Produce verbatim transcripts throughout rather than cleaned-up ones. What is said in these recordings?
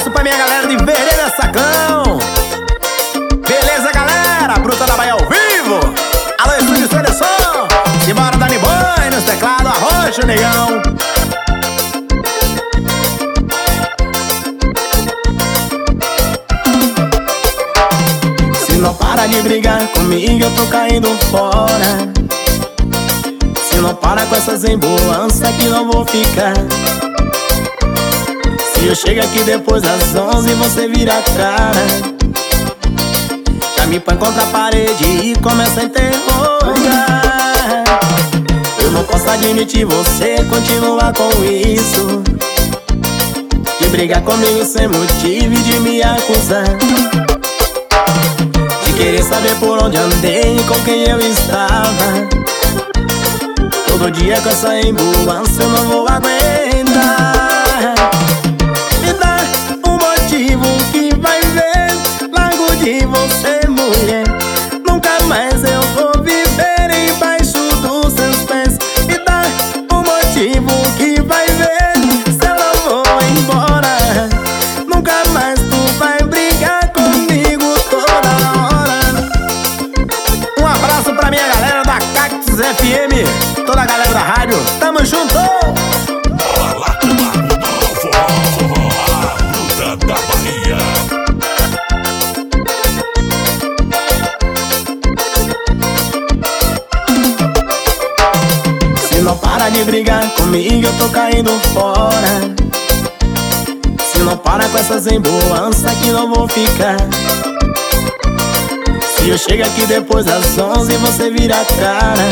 abraço pra minha galera de Vereda Sacão. Beleza, galera? Bruta da Bahia ao vivo. Alô, estúdio Seleção. Simbora, Dani Boy nos teclados, arrocha o negão. Se não para de brigar comigo, eu tô caindo fora. Se não para com essas emboanças que não vou ficar. Se eu chego aqui depois das onze, você vira a cara. Já me põe contra a parede e começa a interrogar. Eu não posso admitir você continuar com isso, de brigar comigo sem motivo e de me acusar, de querer saber por onde andei e com quem eu estava. Todo dia com essa emboança eu não vou aguentar. Me dá um motivo que vai ver. Largo de você, mulher. Nunca mais eu vou viver embaixo dos seus pés. Me dá um motivo que vai ver. Se eu não vou embora, nunca mais tu vai brigar comigo toda hora. Um abraço pra minha galera da Cactus F M, toda a galera da rádio, tamo junto! Bora lá, tomar o forró, forró, a Bruta da Bahia. Se não para de brigar comigo, eu tô caindo fora. Se não para com essas emboanças que não vou ficar. Se eu chego aqui depois das onze, você vira a cara.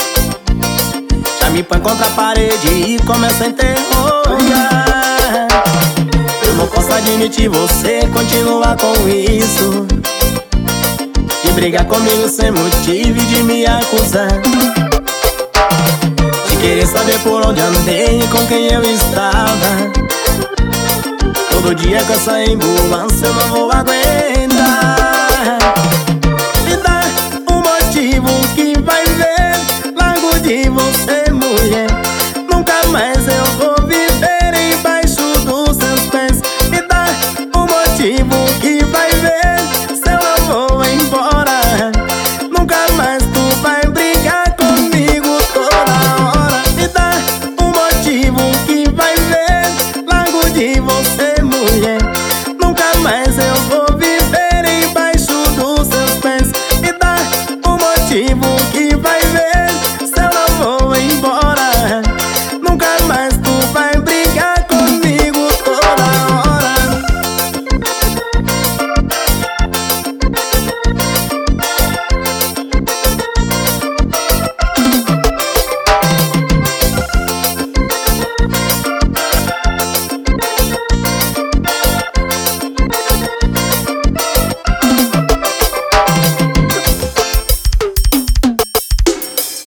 Já me põe contra a parede e começa a interrogar. Eu não posso admitir você continuar com isso, de brigar comigo sem motivo e de me acusar, de querer saber por onde andei e com quem eu estava. Todo dia com essa emboança eu não vou aguentar. Me dá